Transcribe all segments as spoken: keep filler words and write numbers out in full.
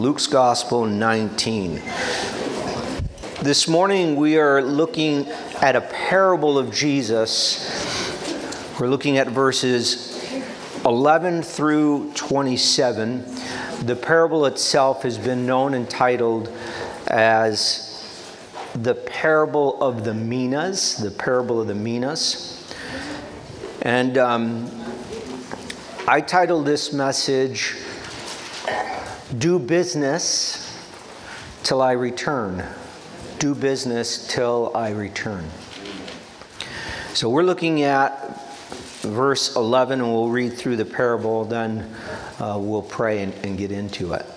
Luke's Gospel nineteen. This morning we are looking at a parable of Jesus. We're looking at verses eleven through twenty-seven. The parable itself has been known and titled as the parable of the minas, the parable of the minas. And um, I titled this message, Do Business Till I Return. Do business till I return. So we're looking at verse eleven, and we'll read through the parable, then uh, we'll pray and, and get into it.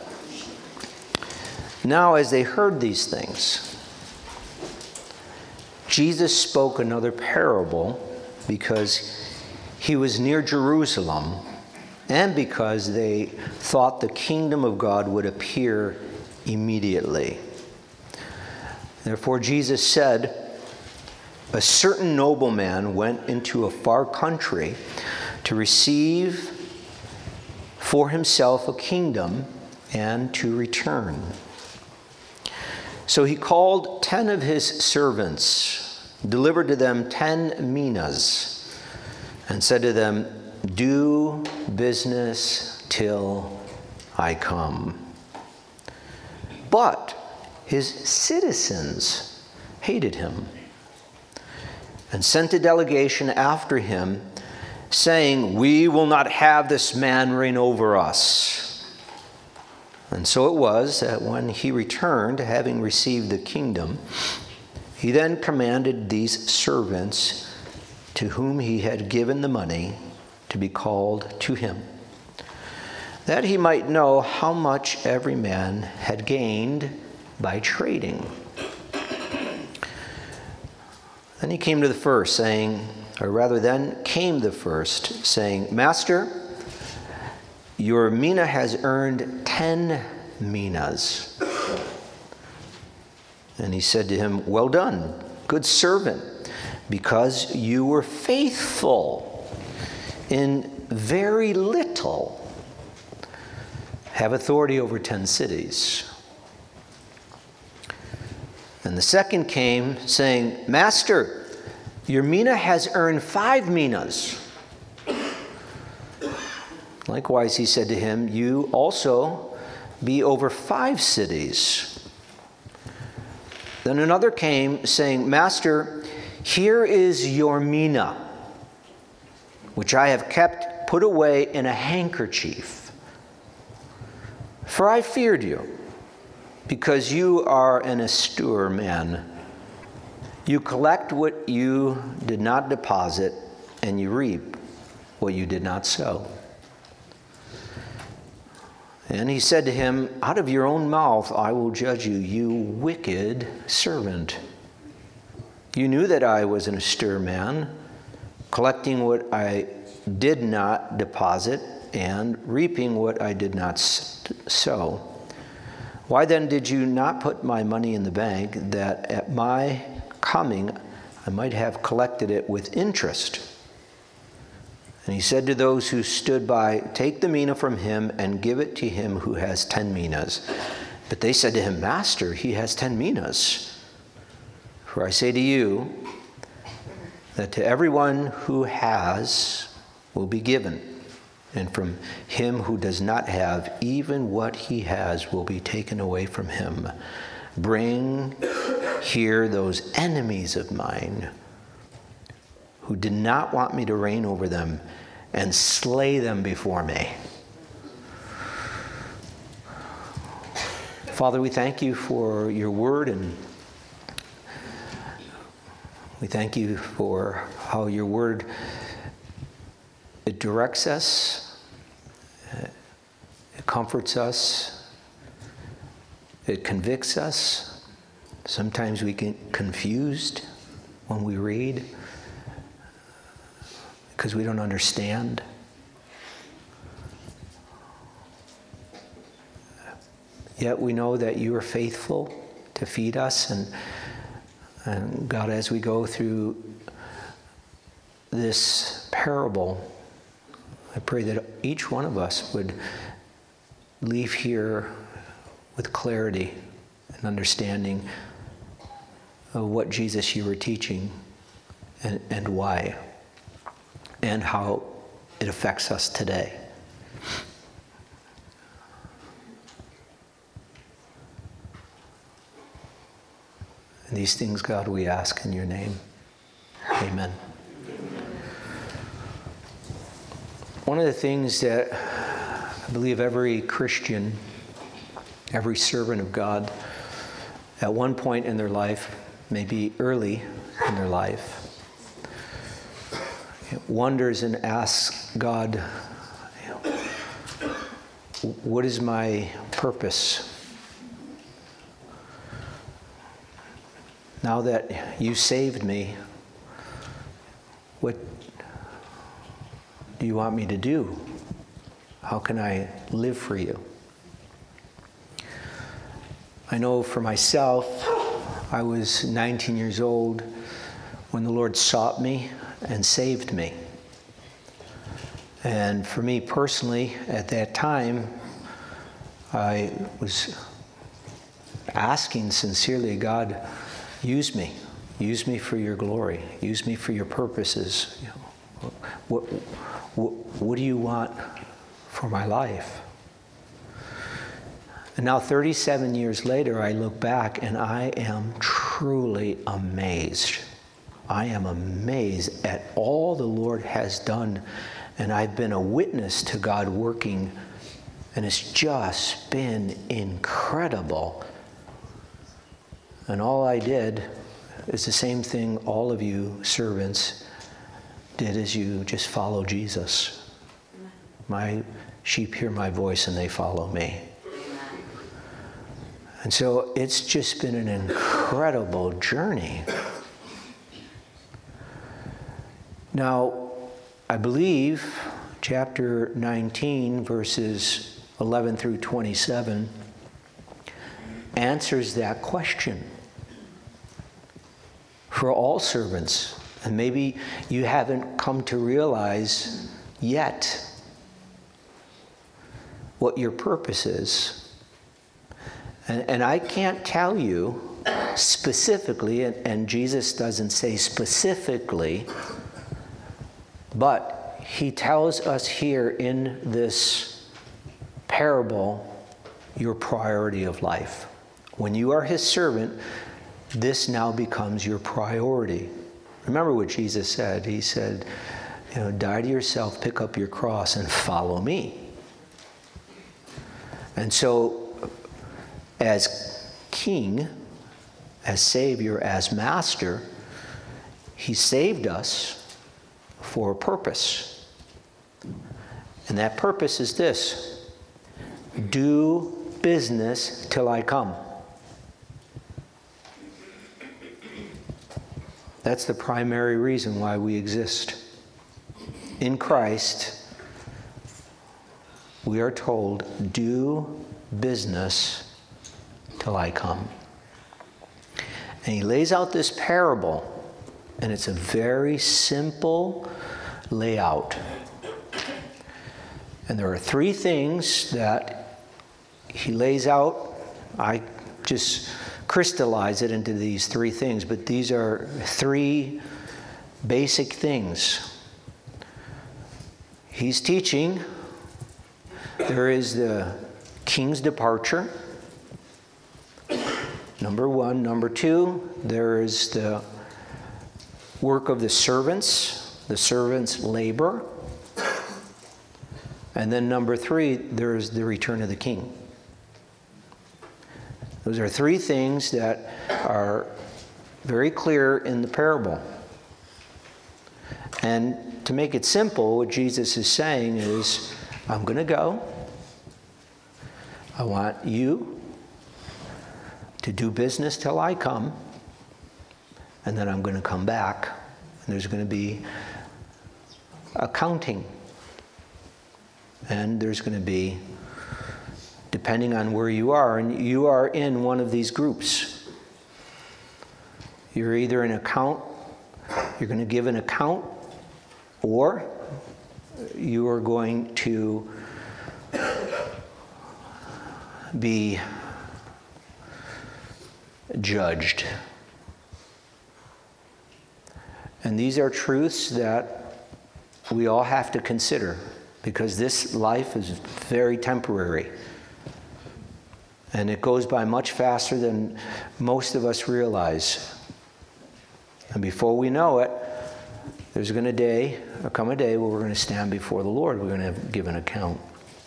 Now, as they heard these things, Jesus spoke another parable because he was near Jerusalem, and because they thought the kingdom of God would appear immediately. Therefore Jesus said, a certain nobleman went into a far country to receive for himself a kingdom and to return. So he called ten of his servants, delivered to them ten minas, and said to them, do business till I come. But his citizens hated him and sent a delegation after him, saying, we will not have this man reign over us. And so it was that when he returned, having received the kingdom, he then commanded these servants to whom he had given the money to be called to him, that he might know how much every man had gained by trading. Then he came to the first, saying, or rather then came the first, saying, Master, your mina has earned ten minas. And he said to him, well done, good servant, because you were faithful in very little, have authority over ten cities. And the second came, saying, Master, your mina has earned five minas. Likewise, he said to him, you also be over five cities. Then another came, saying, Master, here is your mina, which I have kept put away in a handkerchief. For I feared you, because you are an austere man. You collect what you did not deposit, and you reap what you did not sow. And he said to him, out of your own mouth I will judge you, you wicked servant. You knew that I was an austere man, collecting what I did not deposit and reaping what I did not sow. Why then did you not put my money in the bank, that at my coming I might have collected it with interest? And he said to those who stood by, take the mina from him and give it to him who has ten minas. But they said to him, Master, he has ten minas. For I say to you, that to everyone who has will be given, and from him who does not have, even what he has will be taken away from him. Bring here those enemies of mine who did not want me to reign over them, and slay them before me. Father, we thank you for your word, and we thank you for how your word, it directs us, it comforts us, it convicts us. Sometimes we get confused when we read because we don't understand. Yet we know that you are faithful to feed us, and And God, as we go through this parable, I pray that each one of us would leave here with clarity and understanding of what Jesus you were teaching and, and why, and how it affects us today. And these things, God, we ask in your name. Amen. One of the things that I believe every Christian, every servant of God, at one point in their life, maybe early in their life, wonders and asks God, you know, what is my purpose? Now that you saved me, what do you want me to do? How can I live for you? I know for myself, I was nineteen years old when the Lord sought me and saved me. And for me personally, at that time, I was asking sincerely, God, use me. Use me for your glory. Use me for your purposes. You know, what, what, what do you want for my life? And now thirty-seven years later, I look back and I am truly amazed. I am amazed at all the Lord has done. And I've been a witness to God working. And it's just been incredible. And all I did is the same thing all of you servants did, as you just follow Jesus. My sheep hear my voice and they follow me. And so it's just been an incredible journey. Now, I believe chapter nineteen, verses eleven through twenty-seven, answers that question for all servants. And maybe you haven't come to realize yet what your purpose is. And, and I can't tell you specifically, and, and Jesus doesn't say specifically, but he tells us here in this parable your priority of life. When you are his servant, this now becomes your priority. Remember what Jesus said. He said, you know, die to yourself, pick up your cross, and follow me. And so, as king, as savior, as master, he saved us for a purpose. And that purpose is this: do business till I come. That's the primary reason why we exist. In Christ, we are told, do business till I come. And he lays out this parable, and it's a very simple layout. And there are three things that he lays out. I just crystallize it into these three things, but these are three basic things. He's teaching. There is the king's departure, number one. Number two, there is the work of the servants, the servants' labor. And then number three, there is the return of the king. Those are three things that are very clear in the parable. And to make it simple, what Jesus is saying is, I'm going to go. I want you to do business till I come. And then I'm going to come back. And there's going to be accounting. And there's going to be, depending on where you are, and you are in one of these groups. You're either an account, you're going to give an account, or you are going to be judged. And these are truths that we all have to consider, because this life is very temporary. And it goes by much faster than most of us realize. And before we know it, there's going to day, or come a day where we're going to stand before the Lord. We're going to give an account.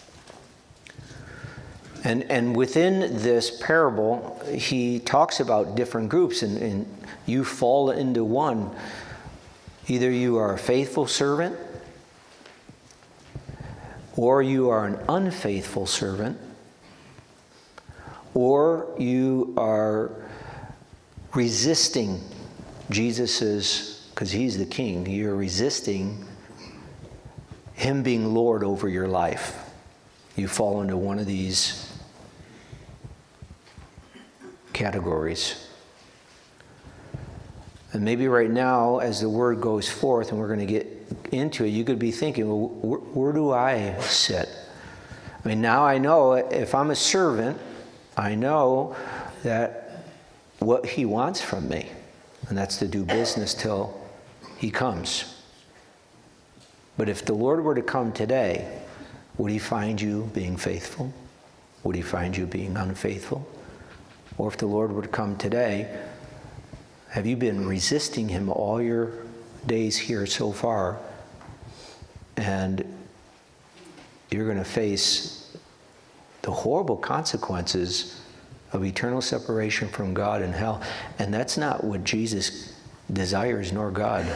And and within this parable, he talks about different groups, and, and you fall into one. Either you are a faithful servant, or you are an unfaithful servant, or you are resisting Jesus's, because he's the king, you're resisting him being Lord over your life. You fall into one of these categories. And maybe right now, as the word goes forth and we're going to get into it, you could be thinking, well, where, where do I sit? I mean, now I know if I'm a servant, I know that what he wants from me, and that's to do business till he comes. But if the Lord were to come today, would he find you being faithful? Would he find you being unfaithful? Or if the Lord were to come today, have you been resisting him all your days here so far? And you're going to face the horrible consequences of eternal separation from God and hell. And that's not what Jesus desires, nor God.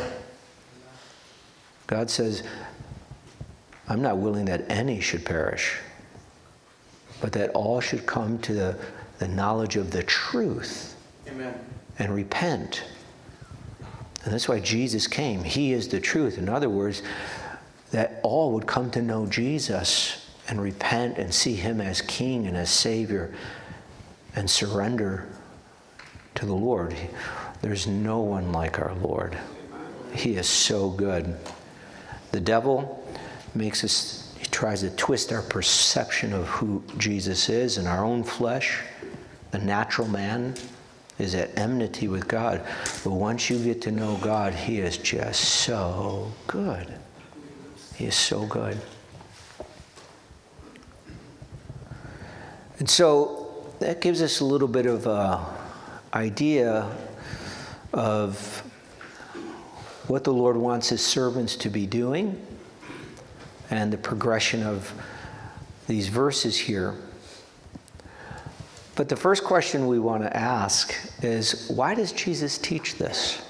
God says, I'm not willing that any should perish, but that all should come to the, the knowledge of the truth. Amen. And repent. And that's why Jesus came. He is the truth. In other words, that all would come to know Jesus and repent and see him as King and as Savior and surrender to the Lord. There's no one like our Lord. He is so good. The devil makes us, he tries to twist our perception of who Jesus is in our own flesh. The natural man is at enmity with God. But once you get to know God, he is just so good. He is so good. And so that gives us a little bit of an idea of what the Lord wants his servants to be doing and the progression of these verses here. But the first question we want to ask is, why does Jesus teach this?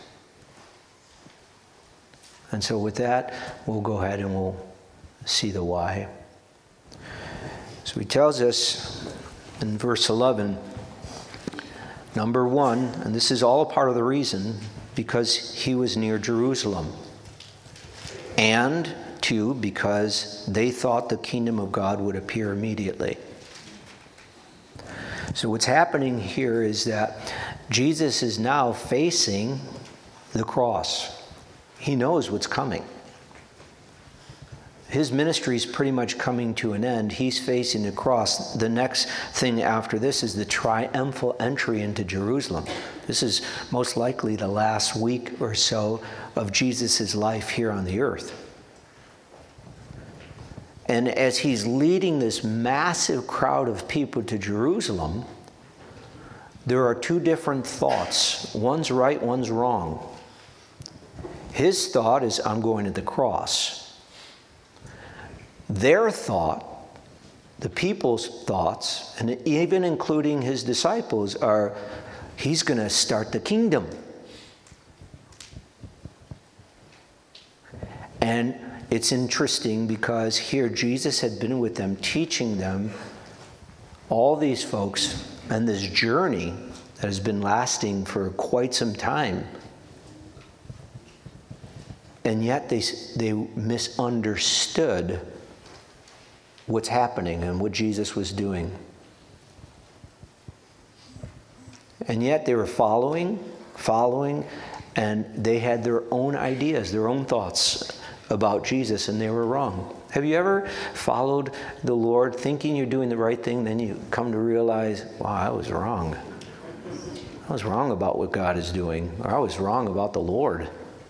And so with that, we'll go ahead and we'll see the why. So he tells us in verse eleven, number one, and this is all a part of the reason, because he was near Jerusalem. And two, because they thought the kingdom of God would appear immediately. So what's happening here is that Jesus is now facing the cross. He knows what's coming. His ministry is pretty much coming to an end. He's facing the cross. The next thing after this is the triumphal entry into Jerusalem. This is most likely the last week or so of Jesus' life here on the earth. And as he's leading this massive crowd of people to Jerusalem, there are two different thoughts. One's right, one's wrong. His thought is, I'm going to the cross. Their thought, the people's thoughts, and even including his disciples, are, he's going to start the kingdom. And it's interesting because here Jesus had been with them, teaching them, all these folks, and this journey that has been lasting for quite some time. And yet they, they misunderstood what's happening and what Jesus was doing. And yet they were following, following, and they had their own ideas, their own thoughts about Jesus, and they were wrong. Have you ever followed the Lord thinking you're doing the right thing, then you come to realize, wow, I was wrong. I was wrong about what God is doing, or I was wrong about the Lord.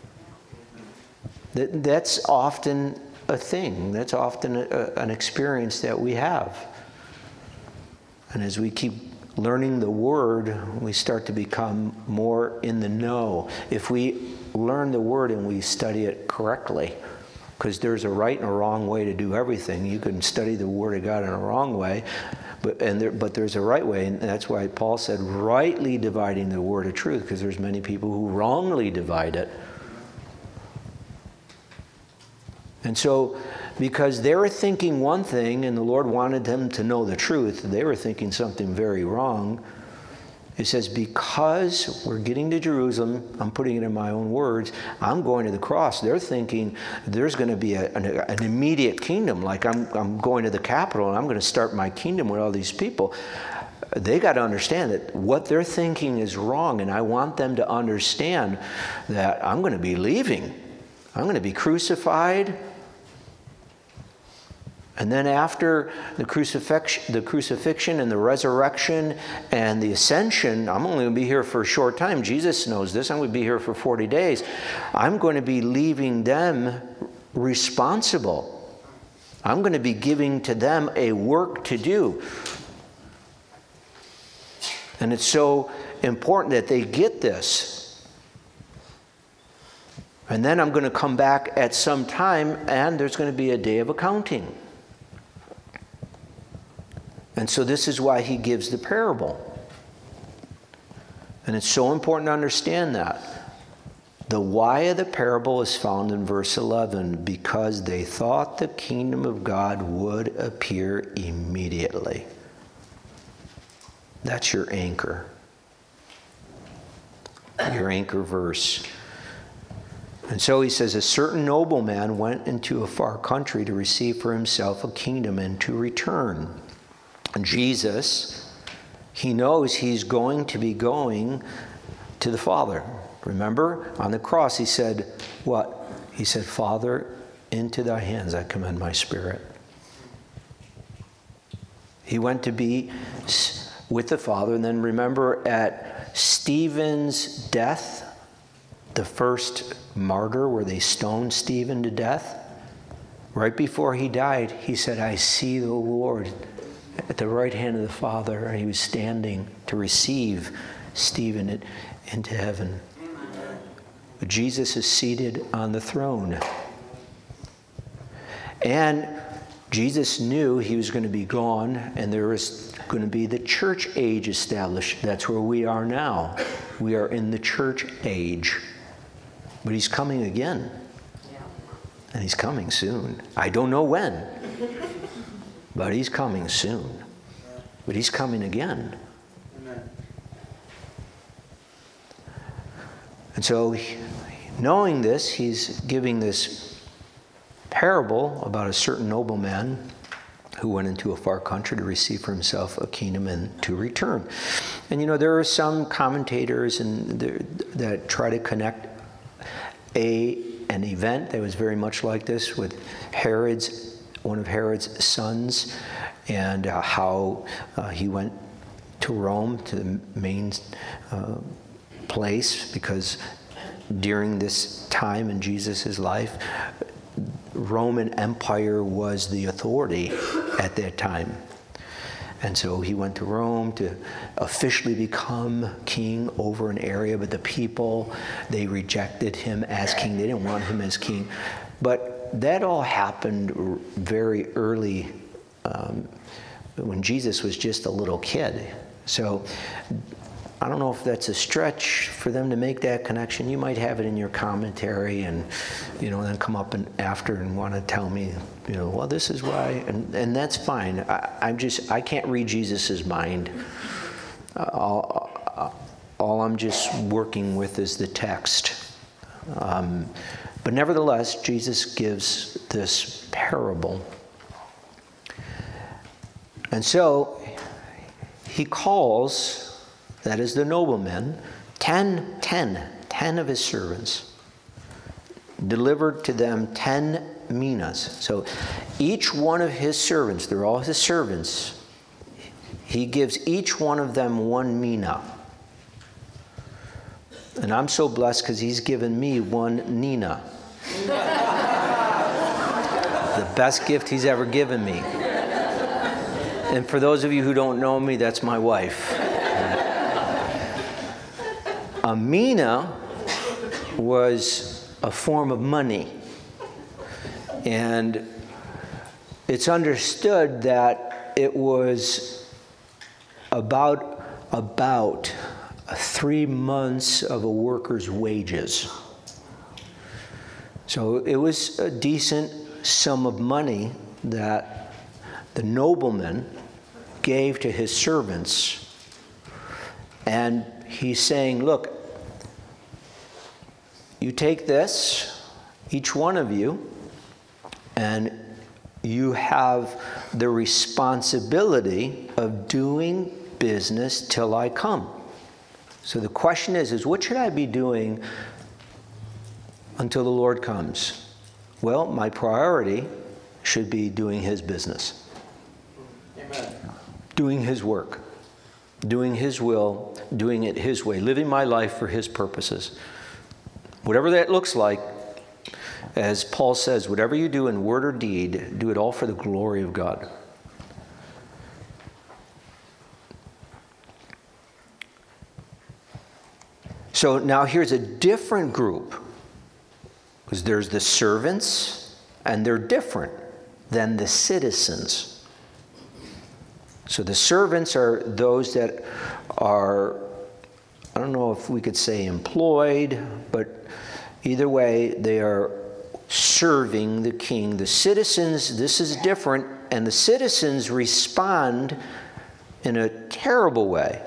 That, that's often a thing. That's often a, an experience that we have. And as we keep learning the Word, we start to become more in the know. If we learn the Word and we study it correctly, because there's a right and a wrong way to do everything. You can study the Word of God in a wrong way, but and there, but there's a right way, and that's why Paul said, rightly dividing the word of truth, because there's many people who wrongly divide it. And so, because they were thinking one thing and the Lord wanted them to know the truth, they were thinking something very wrong. It says, because we're getting to Jerusalem, I'm putting it in my own words, I'm going to the cross. They're thinking there's going to be a, an, an immediate kingdom, like I'm, I'm going to the capital and I'm going to start my kingdom with all these people. They got to understand that what they're thinking is wrong, and I want them to understand that I'm going to be leaving. I'm going to be crucified. And then after the crucifixion, the crucifixion and the resurrection and the ascension, I'm only going to be here for a short time. Jesus knows this. I'm going to be here for forty days. I'm going to be leaving them responsible. I'm going to be giving to them a work to do. And it's so important that they get this. And then I'm going to come back at some time, and there's going to be a day of accounting. And so this is why he gives the parable. And it's so important to understand that. The why of the parable is found in verse eleven, because they thought the kingdom of God would appear immediately. That's your anchor. Your anchor verse. And so he says, a certain nobleman went into a far country to receive for himself a kingdom and to return. And Jesus, he knows he's going to be going to the Father. Remember, on the cross he said, what? He said, Father, into thy hands I commend my spirit. He went to be with the Father. And then remember at Stephen's death, the first martyr where they stoned Stephen to death, right before he died, he said, I see the Lord at the right hand of the Father, and he was standing to receive Stephen into heaven. But Jesus is seated on the throne. And Jesus knew he was going to be gone, and there was going to be the church age established. That's where we are now. We are in the church age. But he's coming again. And he's coming soon. I don't know when. But he's coming soon. But he's coming again. Amen. And so, knowing this, he's giving this parable about a certain nobleman who went into a far country to receive for himself a kingdom and to return. And you know, there are some commentators and that try to connect a an event that was very much like this with Herod's one of Herod's sons, and uh, how uh, he went to Rome, to the main uh, place, because during this time in Jesus' life, Roman Empire was the authority at that time. And so he went to Rome to officially become king over an area, but the people, they rejected him as king. They didn't want him as king. But that all happened very early, um, when Jesus was just a little kid. So I don't know if that's a stretch for them to make that connection. You might have it in your commentary, and you know, then come up and after and want to tell me, you know, well, this is why, and and that's fine. I, I'm just I can't read Jesus's mind. Uh, all, all I'm just working with is the text. Um, But nevertheless, Jesus gives this parable. And so he calls, that is the nobleman, ten, ten, ten of his servants, delivered to them ten minas. So each one of his servants, they're all his servants, he gives each one of them one mina. And I'm so blessed because he's given me one Nina. The best gift he's ever given me. And for those of you who don't know me, that's my wife. A mina was a form of money. And it's understood that it was about, about three months of a worker's wages. So it was a decent sum of money that the nobleman gave to his servants. And he's saying, look, you take this, each one of you, and you have the responsibility of doing business till I come. So the question is, is what should I be doing until the Lord comes? Well, my priority should be doing his business. Amen. Doing his work. Doing his will. Doing it his way. Living my life for his purposes. Whatever that looks like, as Paul says, whatever you do in word or deed, do it all for the glory of God. So now here's a different group. Because there's the servants, and they're different than the citizens. So the servants are those that are, I don't know if we could say employed, but either way, they are serving the king. The citizens, this is different, and the citizens respond in a terrible way.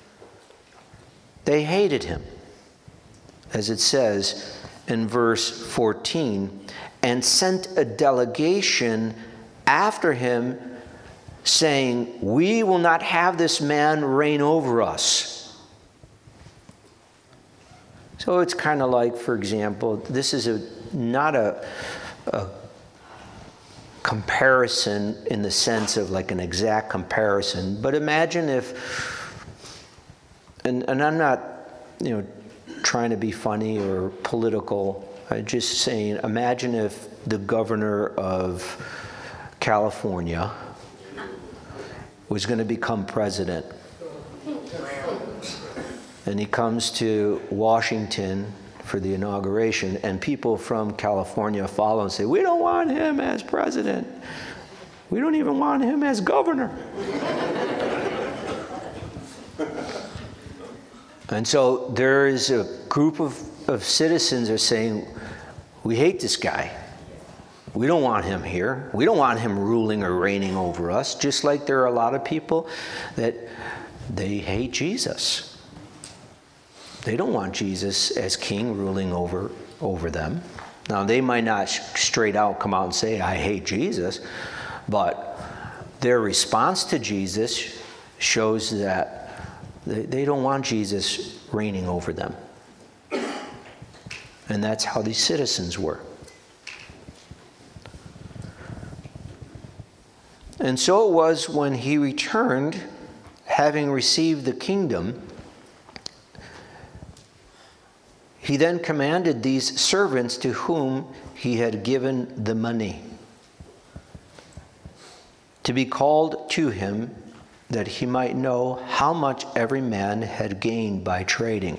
They hated him, as it says in verse fourteen, and sent a delegation after him, saying, we will not have this man reign over us. So it's kind of like, for example, this is a not a, a comparison in the sense of like an exact comparison, but imagine if, and, and I'm not, you know, trying to be funny or political. I'm just saying, imagine if the governor of California was going to become president. And he comes to Washington for the inauguration, and people from California follow and say, we don't want him as president. We don't even want him as governor. And so there is a group of, of citizens are saying, we hate this guy. We don't want him here. We don't want him ruling or reigning over us. Just like there are a lot of people that they hate Jesus. They don't want Jesus as king ruling over, over them. Now, they might not straight out come out and say, I hate Jesus, but their response to Jesus shows that They, they don't want Jesus reigning over them. And that's how these citizens were. And so it was when he returned, having received the kingdom, he then commanded these servants to whom he had given the money to be called to him, that he might know how much every man had gained by trading.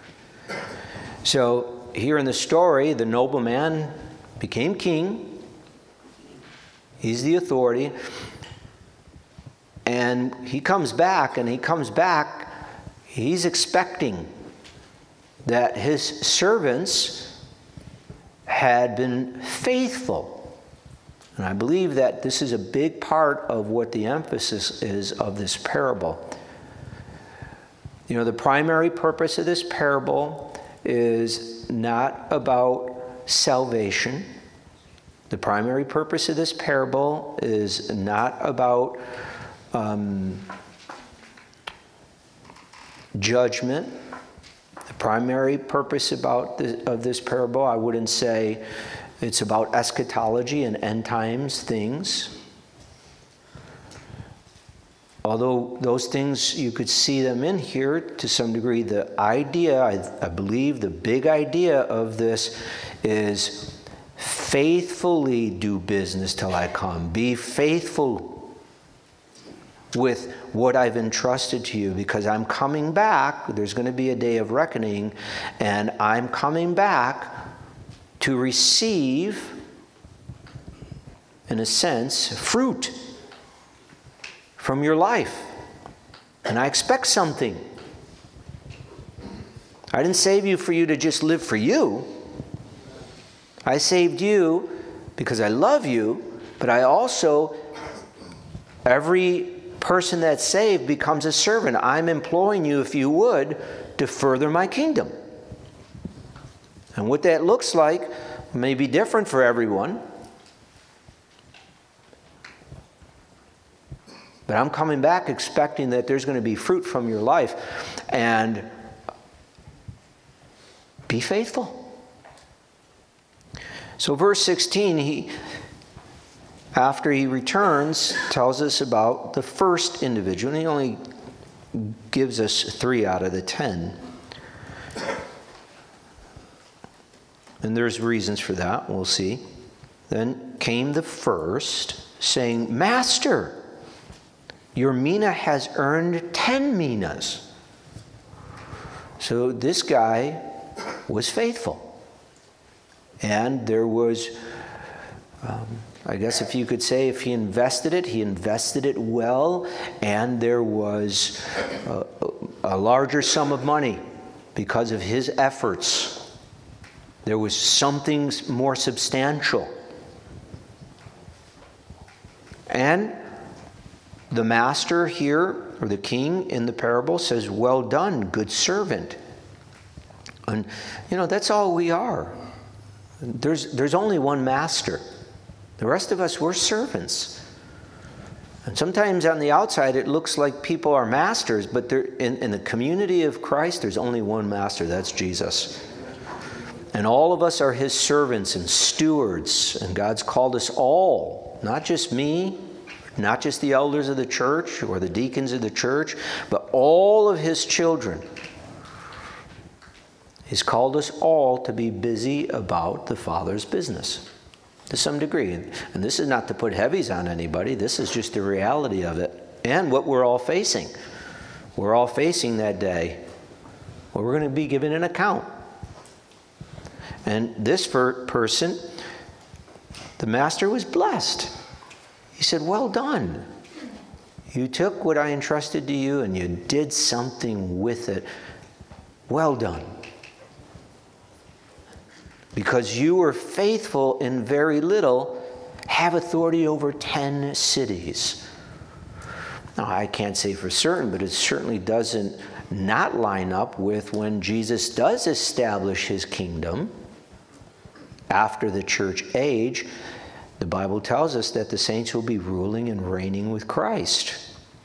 So here in the story, the nobleman became king. He's the authority. And he comes back, and he comes back, he's expecting that his servants had been faithful. And I believe that this is a big part of what the emphasis is of this parable. You know, the primary purpose of this parable is not about salvation. The primary purpose of this parable is not about um, judgment. The primary purpose about this, of this parable, I wouldn't say it's about eschatology and end times things. although those things, you could see them in here to some degree, the idea, I, I believe the big idea of this is faithfully do business till I come. Be faithful with what I've entrusted to you, because I'm coming back. There's going to be a day of reckoning, and I'm coming back to receive, in a sense, fruit from your life. And I expect something. I didn't save you for you to just live for you. I saved you because I love you, but I also, every person that's saved becomes a servant. I'm imploring you, if you would, to further my kingdom. And what that looks like may be different for everyone. But I'm coming back expecting that there's going to be fruit from your life. And be faithful. So verse sixteen, he, after he returns, tells us about the first individual. And he only gives us three out of the ten. And there's reasons for that, we'll see. Then came the first, saying, Master, your mina has earned ten minas. So this guy was faithful. And there was, um, I guess if you could say, if he invested it, he invested it well, and there was a, a larger sum of money because of his efforts. There was something more substantial. And the master here, or the king in the parable, says, well done, good servant. And, you know, that's all we are. There's, there's only one master. The rest of us, we're servants. And sometimes on the outside it looks like people are masters, but in, in the community of Christ, there's only one master. That's Jesus. And all of us are his servants and stewards. And God's called us all, not just me, not just the elders of the church or the deacons of the church, but all of his children. He's called us all to be busy about the Father's business to some degree. And this is not to put heavies on anybody. This is just the reality of it and what we're all facing. We're all facing that day where we're going to be given an account. And this person, the master was blessed. He said, well done. You took what I entrusted to you and you did something with it. Well done. Because you were faithful in very little, have authority over ten cities. Now, I can't say for certain, but it certainly doesn't not line up with when Jesus does establish his kingdom after the church age. The Bible tells us that the saints will be ruling and reigning with Christ.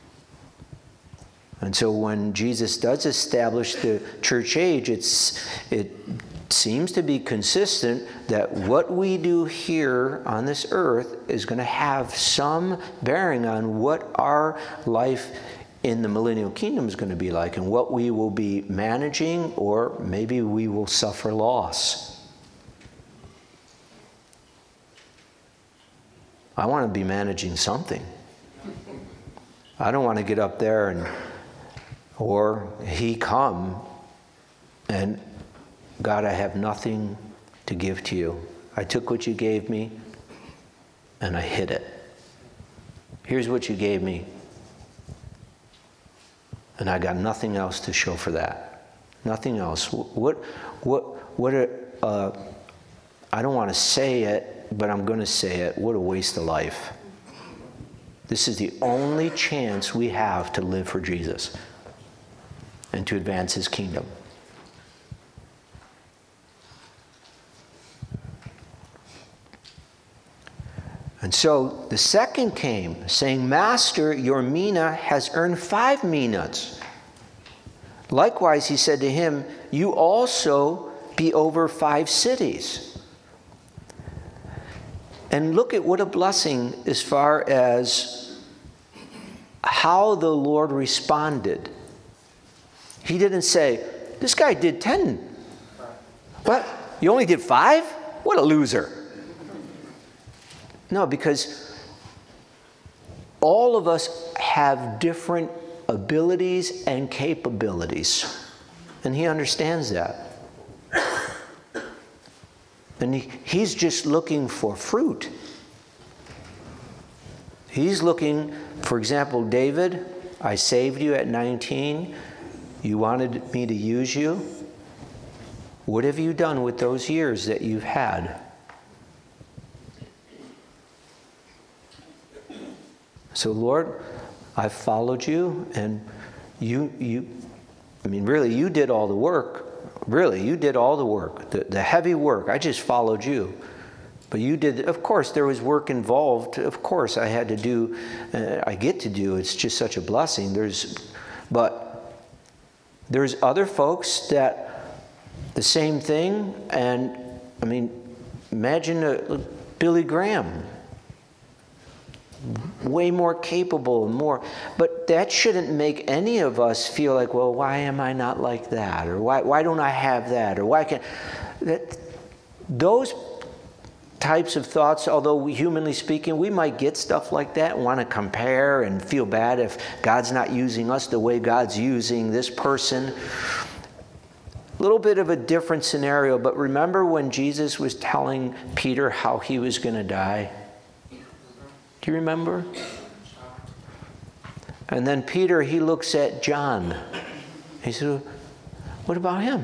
And so when Jesus does establish the church age, it's it seems to be consistent that what we do here on this earth is going to have some bearing on what our life in the millennial kingdom is going to be like and what we will be managing, or maybe we will suffer loss. I want to be managing something. I don't want to get up there and, or he come and, God, I have nothing to give to you. I took what you gave me and I hid it. Here's what you gave me. And I got nothing else to show for that. Nothing else. What, what, what, a, uh, I don't want to say it, but I'm going to say it. What a waste of life. This is the only chance we have to live for Jesus and to advance his kingdom. And so the second came, saying, Master, your mina has earned five minas. Likewise, he said to him, you also be over five cities. And look at what a blessing as far as how the Lord responded. He didn't say, this guy did ten. What? You only did five? What a loser. No, because all of us have different abilities and capabilities. And he understands that. And he, he's just looking for fruit. He's looking, for example, David, I saved you at nineteen. You wanted me to use you. What have you done with those years that you've had? So, Lord, I've followed you, and you, you, I mean, really, you did all the work. Really, you did all the work, the, the heavy work. I just followed you. But you did, of course, there was work involved. Of course, I had to do, uh, I get to do. It's just such a blessing. There's, but there's other folks that the same thing. And, I mean, imagine a, Billy Graham. Way more capable and more. But that shouldn't make any of us feel like, well, why am I not like that? Or why, why don't I have that? Or why can't... That, those types of thoughts, although we, humanly speaking, we might get stuff like that and want to compare and feel bad if God's not using us the way God's using this person. A little bit of a different scenario, but remember when Jesus was telling Peter how he was going to die? Do you remember? And then Peter, he looks at John. He said, what about him?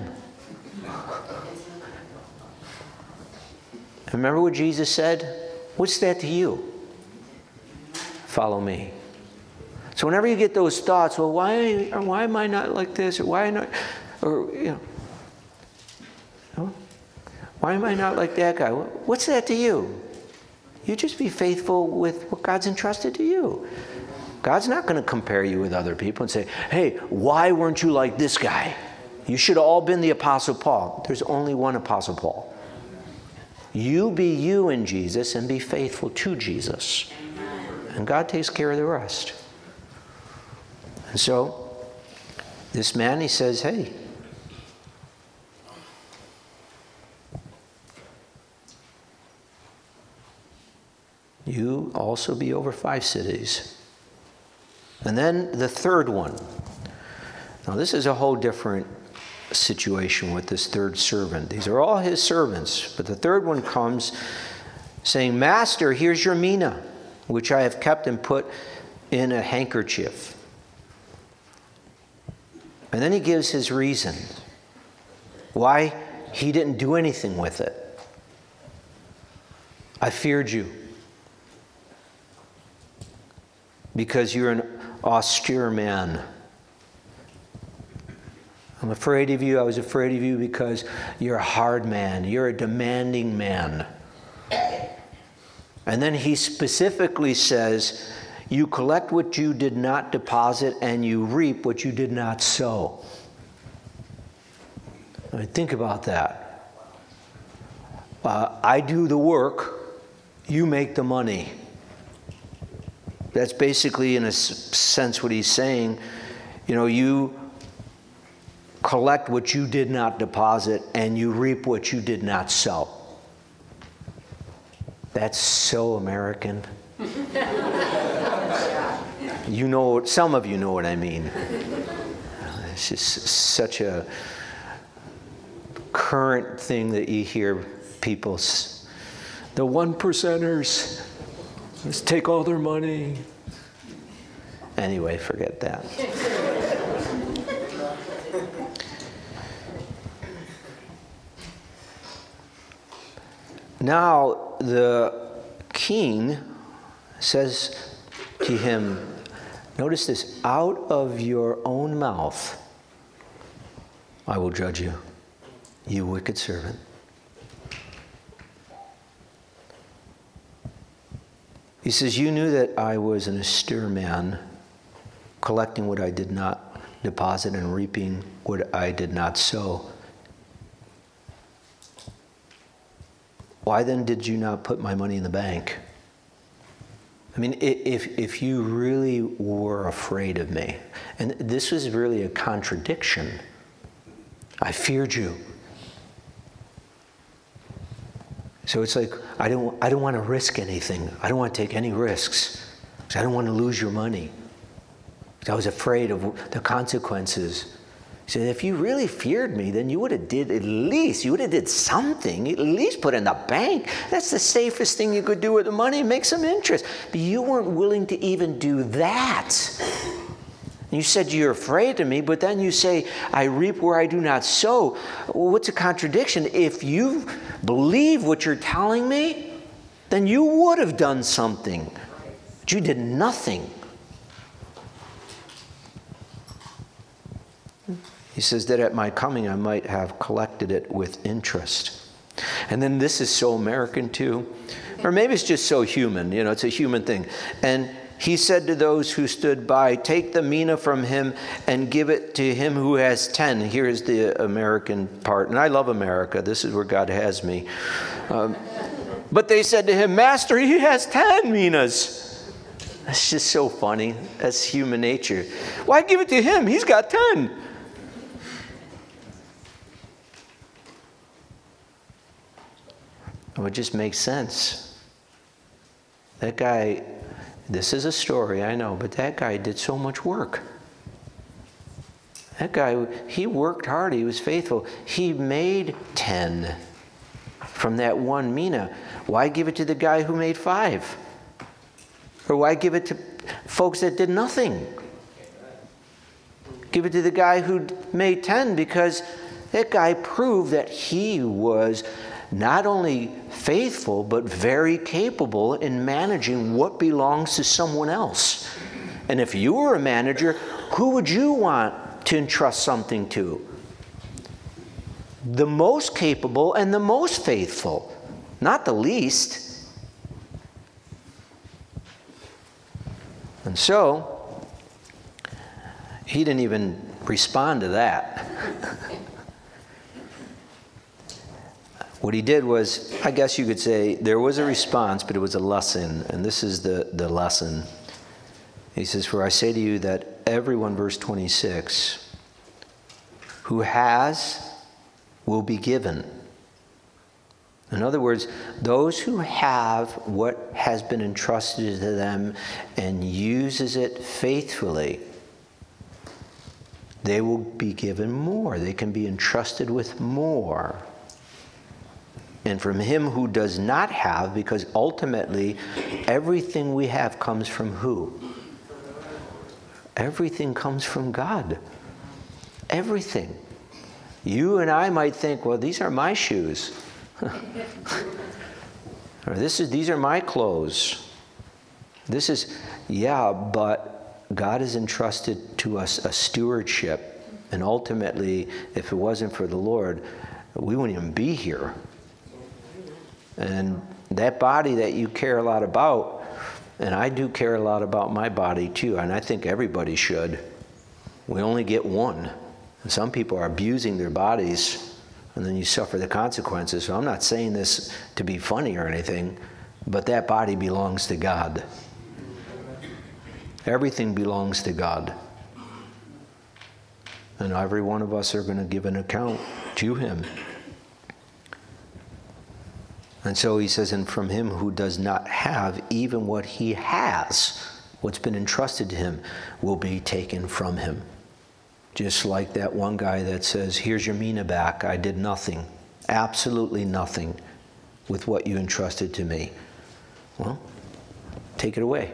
Remember what Jesus said? What's that to you? Follow me. So whenever you get those thoughts, well, why, or why am I not like this? Or why not, or, you know, why am I not like that guy? What's that to you? You just be faithful with what God's entrusted to you. God's not going to compare you with other people and say, hey, why weren't you like this guy? You should have all been the Apostle Paul. There's only one Apostle Paul. You be you in Jesus and be faithful to Jesus. And God takes care of the rest. And so, this man, he says, hey, you also be over five cities. And then the third one. Now this is a whole different situation with this third servant. These are all his servants. But the third one comes saying, Master, here's your mina, which I have kept and put in a handkerchief. And then he gives his reason why he didn't do anything with it. I feared you, because you're an austere man. I'm afraid of you. I was afraid of you because you're a hard man. You're a demanding man. And then he specifically says, you collect what you did not deposit and you reap what you did not sow. I mean, think about that. Uh, I do the work, you make the money. That's basically, in a sense, what he's saying. You know, you collect what you did not deposit, and you reap what you did not sow. That's so American. You know, some of you know what I mean. It's just such a current thing that you hear people, the one percenters. Let's take all their money. Anyway, forget that. Now, the king says to him, notice this, out of your own mouth I will judge you, you wicked servant. He says, you knew that I was an austere man, collecting what I did not deposit and reaping what I did not sow. Why then did you not put my money in the bank? I mean, if, if you really were afraid of me, and this was really a contradiction. I feared you. So it's like, I don't, I don't want to risk anything. I don't want to take any risks. Because I don't want to lose your money. Because I was afraid of the consequences. He said, if you really feared me, then you would have did at least, you would have did something. At least put it in the bank. That's the safest thing you could do with the money. Make some interest. But you weren't willing to even do that. You said you're afraid of me, but then you say, I reap where I do not sow. Well, what's a contradiction? If you believe what you're telling me, then you would have done something. But you did nothing. He says that at my coming I might have collected it with interest. And then this is so American too. Or maybe it's just so human. You know, it's a human thing. And he said to those who stood by, take the mina from him and give it to him who has ten. Here's the American part. And I love America. This is where God has me. Um, but they said to him, Master, he has ten minas. That's just so funny. That's human nature. Why give it to him? He's got ten. Well, it just makes sense. That guy, this is a story, I know, but that guy did so much work. That guy, he worked hard, he was faithful. He made ten from that one mina. Why give it to the guy who made five? Or why give it to folks that did nothing? Give it to the guy who made ten, because that guy proved that he was not only faithful, but very capable in managing what belongs to someone else. And if you were a manager, who would you want to entrust something to? The most capable and the most faithful, not the least. And so, he didn't even respond to that. What he did was, I guess you could say, there was a response, but it was a lesson. And this is the, the lesson. He says, for I say to you that everyone, verse twenty-six, who has will be given. In other words, those who have what has been entrusted to them and uses it faithfully, they will be given more. They can be entrusted with more. And from him who does not have, because ultimately everything we have comes from who? Everything comes from God. Everything. You and I might think, well, these are my shoes. Or this is these are my clothes. This is, yeah, but God has entrusted to us a stewardship. And ultimately, if it wasn't for the Lord, we wouldn't even be here. And that body that you care a lot about, and I do care a lot about my body too, and I think everybody should. We only get one. And some people are abusing their bodies, and then you suffer the consequences. So I'm not saying this to be funny or anything, but that body belongs to God. Everything belongs to God. And every one of us are going to give an account to him. And so he says, and from him who does not have, even what he has, what's been entrusted to him, will be taken from him. Just like that one guy that says, here's your mina back. I did nothing, absolutely nothing with what you entrusted to me. Well, take it away.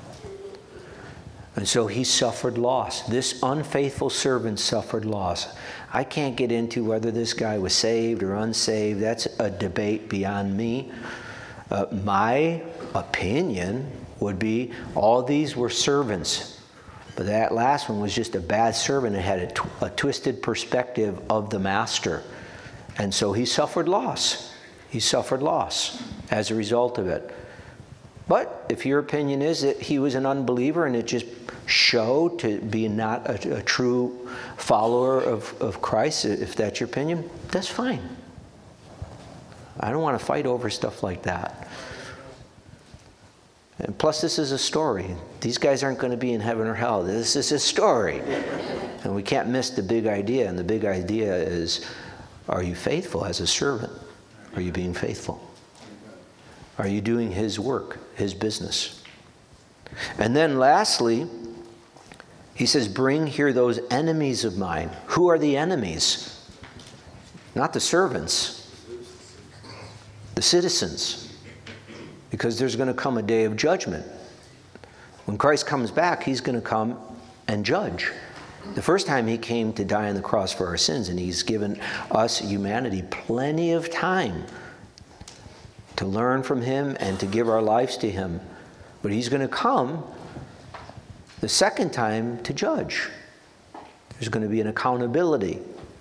And so he suffered loss. This unfaithful servant suffered loss. I can't get into whether this guy was saved or unsaved. That's a debate beyond me. Uh, my opinion would be all these were servants. But that last one was just a bad servant and had a, tw- a twisted perspective of the master. And so he suffered loss. He suffered loss as a result of it. But if your opinion is that he was an unbeliever and it just showed to be not a, a true follower of, of Christ, if that's your opinion, that's fine. I don't want to fight over stuff like that. And plus, this is a story. These guys aren't going to be in heaven or hell. This is a story. And we can't miss the big idea. And the big idea is, are you faithful as a servant? Are you being faithful? Are you doing his work, his business? And then lastly, he says, bring here those enemies of mine. Who are the enemies? Not the servants. The citizens. Because there's going to come a day of judgment. When Christ comes back, he's going to come and judge. The first time he came to die on the cross for our sins, and he's given us, humanity, plenty of time to learn from him and to give our lives to him. But he's going to come the second time to judge. There's going to be an accountability.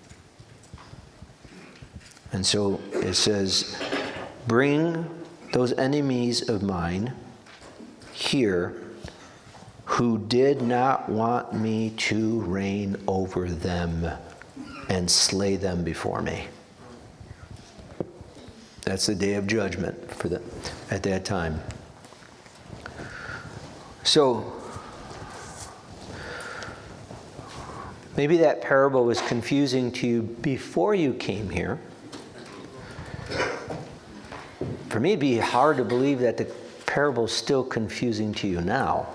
And so it says, bring those enemies of mine here who did not want me to reign over them and slay them before me. That's the day of judgment for the, at that time. So, maybe that parable was confusing to you before you came here. For me, it'd be hard to believe that the parable is still confusing to you now.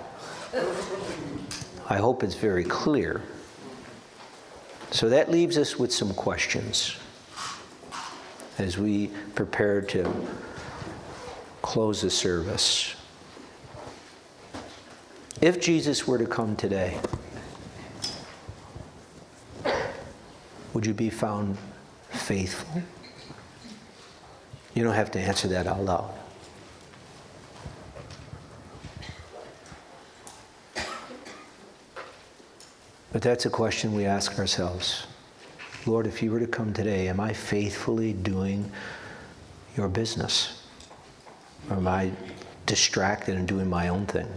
I hope it's very clear. So that leaves us with some questions as we prepare to close the service. If Jesus were to come today, would you be found faithful? You don't have to answer that out loud. But that's a question we ask ourselves. Lord, if you were to come today, am I faithfully doing your business? Or am I distracted and doing my own thing?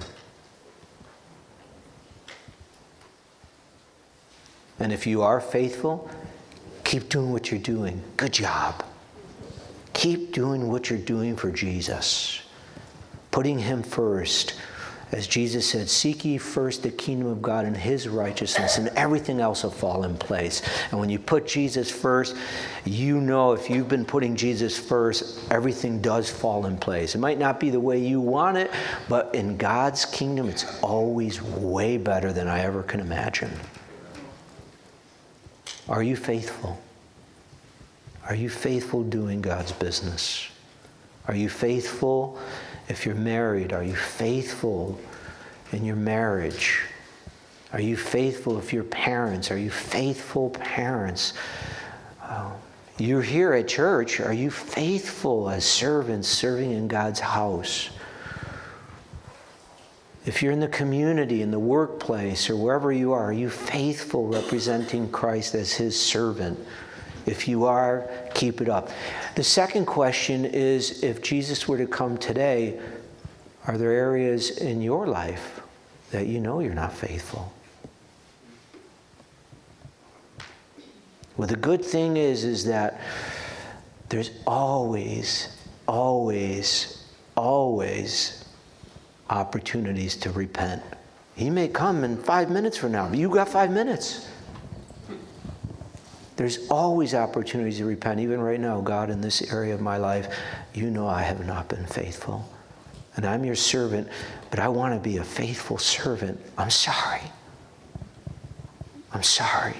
And if you are faithful, keep doing what you're doing. Good job. Keep doing what you're doing for Jesus. Putting him first. As Jesus said, seek ye first the kingdom of God and his righteousness, and everything else will fall in place. And when you put Jesus first, you know if you've been putting Jesus first, everything does fall in place. It might not be the way you want it, but in God's kingdom, it's always way better than I ever can imagine. Are you faithful? Are you faithful doing God's business? Are you faithful if you're married? Are you faithful in your marriage? Are you faithful if you're parents? Are you faithful parents? Uh, you're here at church. Are you faithful as servants serving in God's house? If you're in the community, in the workplace, or wherever you are, are you faithful representing Christ as his servant? If you are, keep it up. The second question is, if Jesus were to come today, are there areas in your life that you know you're not faithful? Well, the good thing is, is that there's always, always, always opportunities to repent. He may come in five minutes from now, but you got five minutes. There's always opportunities to repent. Even right now, God, in this area of my life, you know I have not been faithful. And I'm your servant, but I want to be a faithful servant. I'm sorry. I'm sorry.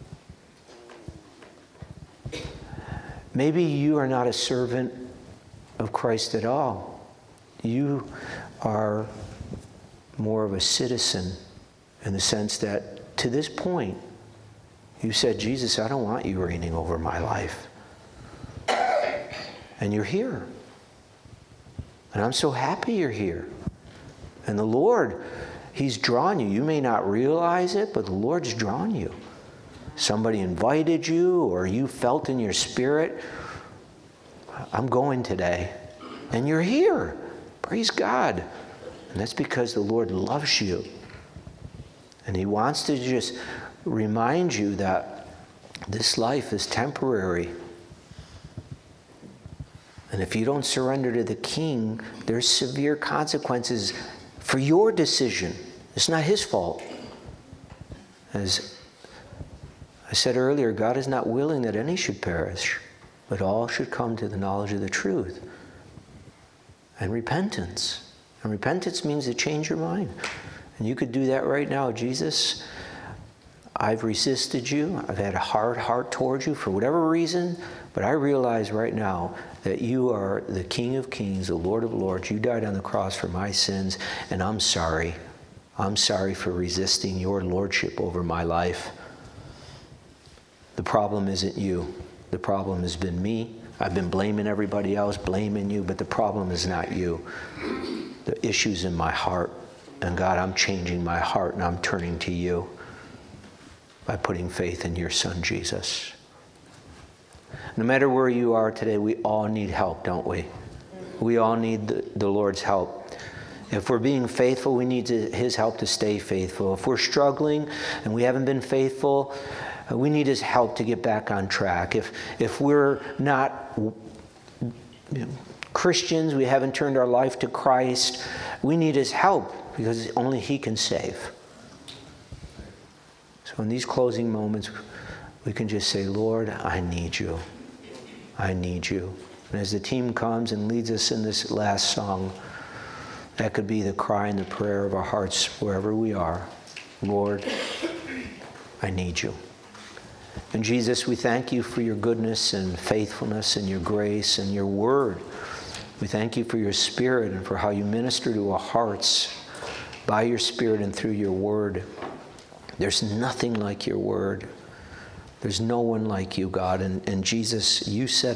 Maybe you are not a servant of Christ at all. You are more of a citizen in the sense that to this point, you said, Jesus, I don't want you reigning over my life. And you're here. And I'm so happy you're here. And the Lord, he's drawn you. You may not realize it, but the Lord's drawn you. Somebody invited you, or you felt in your spirit, I'm going today. And you're here. Praise God. And that's because the Lord loves you. And he wants to just remind you that this life is temporary. And if you don't surrender to the King, there's severe consequences for your decision. It's not his fault. As I said earlier, God is not willing that any should perish, but all should come to the knowledge of the truth. And repentance. And repentance means to change your mind. And you could do that right now. Jesus, I've resisted you. I've had a hard heart towards you for whatever reason. But I realize right now that you are the King of Kings, the Lord of Lords. You died on the cross for my sins, and I'm sorry. I'm sorry for resisting your lordship over my life. The problem isn't you. The problem has been me. I've been blaming everybody else, blaming you, but the problem is not you. The issue's in my heart. And God, I'm changing my heart, and I'm turning to you by putting faith in your Son, Jesus. No matter where you are today, we all need help, don't we? We all need the, the Lord's help. If we're being faithful, we need to, his help to stay faithful. If we're struggling and we haven't been faithful, we need his help to get back on track. If, if we're not you know, Christians, we haven't turned our life to Christ, we need his help because only he can save. So in these closing moments, we can just say, Lord, I need you. I need you. And as the team comes and leads us in this last song, that could be the cry and the prayer of our hearts wherever we are. Lord, I need you. And Jesus, we thank you for your goodness and faithfulness and your grace and your word. We thank you for your Spirit and for how you minister to our hearts by your Spirit and through your word. There's nothing like your word. There's no one like you, God. And, and Jesus, you said,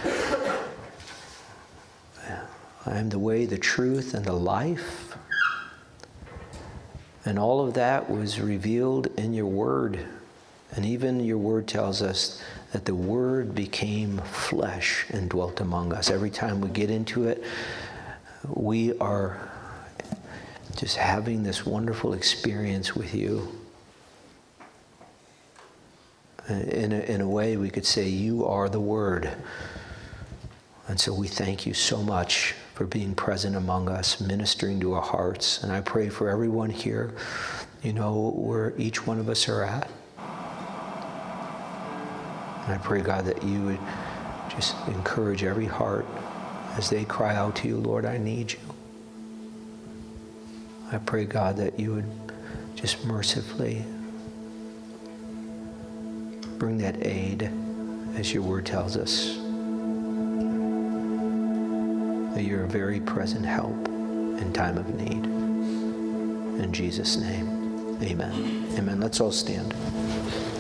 I am the way, the truth, and the life. And all of that was revealed in your word. And even your word tells us that the word became flesh and dwelt among us. Every time we get into it, we are just having this wonderful experience with you. In a, in a way, we could say, you are the Word. And so we thank you so much for being present among us, ministering to our hearts. And I pray for everyone here, you know, where each one of us are at. And I pray, God, that you would just encourage every heart as they cry out to you, Lord, I need you. I pray, God, that you would just mercifully bring that aid, as your word tells us, that you're a very present help in time of need. In Jesus' name, amen. Amen. Let's all stand.